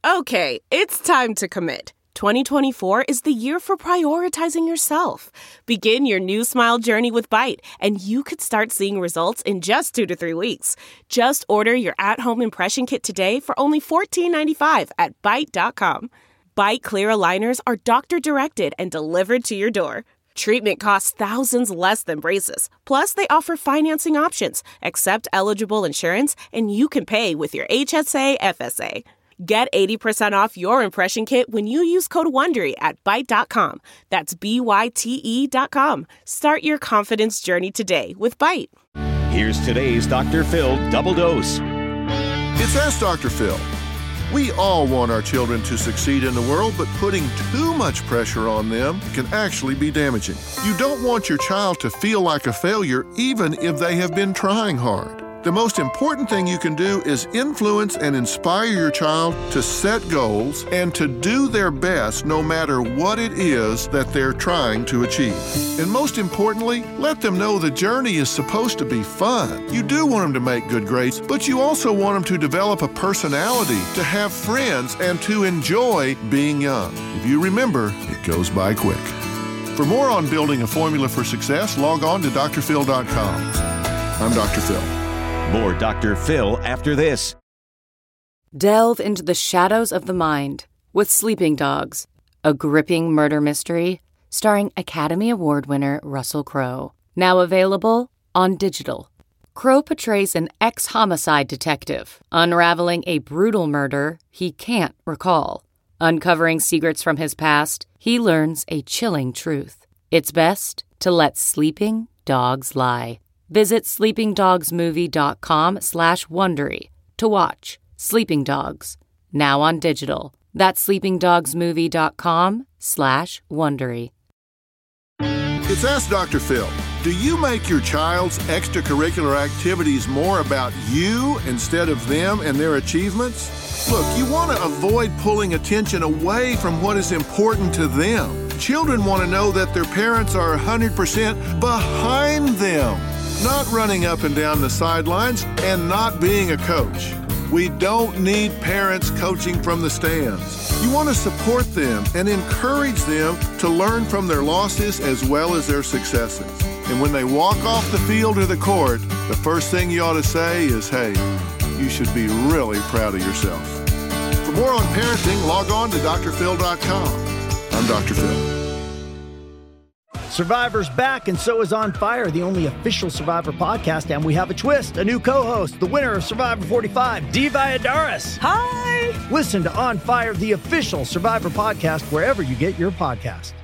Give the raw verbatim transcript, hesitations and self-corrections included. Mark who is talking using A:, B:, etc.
A: Okay, it's time to commit. twenty twenty-four is the year for prioritizing yourself. Begin your new smile journey with Byte, and you could start seeing results in just two to three weeks. Just order your at-home impression kit today for only fourteen ninety-five at byte dot com. Byte clear aligners are doctor-directed and delivered to your door. Treatment costs thousands less than braces. Plus, they offer financing options, accept eligible insurance, and you can pay with your H S A F S A. Get eighty percent off your impression kit when you use code WONDERY at byte dot com. That's B Y T E dot com. Start your confidence journey today with Byte.
B: Here's today's Doctor Phil Double Dose.
C: It's Ask Doctor Phil. We all want our children to succeed in the world, but putting too much pressure on them can actually be damaging. You don't want your child to feel like a failure, even if they have been trying hard. The most important thing you can do is influence and inspire your child to set goals and to do their best no matter what it is that they're trying to achieve. And most importantly, let them know the journey is supposed to be fun. You do want them to make good grades, but you also want them to develop a personality, to have friends, and to enjoy being young. If you remember, it goes by quick. For more on building a formula for success, log on to D R phil dot com. I'm Doctor Phil.
B: More Doctor Phil after this.
D: Delve into the shadows of the mind with Sleeping Dogs, a gripping murder mystery starring Academy Award winner Russell Crowe. Now available on digital. Crowe portrays an ex-homicide detective unraveling a brutal murder he can't recall. Uncovering secrets from his past, he learns a chilling truth. It's best to let sleeping dogs lie. Visit sleepingdogsmovie.com slash Wondery to watch Sleeping Dogs, now on digital. That's sleepingdogsmovie.com slash Wondery.
C: It's Ask Doctor Phil. Do you make your child's extracurricular activities more about you instead of them and their achievements? Look, you want to avoid pulling attention away from what is important to them. Children want to know that their parents are one hundred percent behind them, not running up and down the sidelines and not being a coach. We don't need parents coaching from the stands. You want to support them and encourage them to learn from their losses as well as their successes. And when they walk off the field or the court, the first thing you ought to say is, hey, you should be really proud of yourself. For more on parenting, log on to D R phil dot com. I'm Doctor Phil.
E: Survivor's back, and so is On Fire, the only official Survivor podcast, and we have a twist, a new co-host, the winner of Survivor forty-five, Dee Valladares.
F: Hi!
E: Listen to On Fire, the official Survivor podcast, wherever you get your podcast.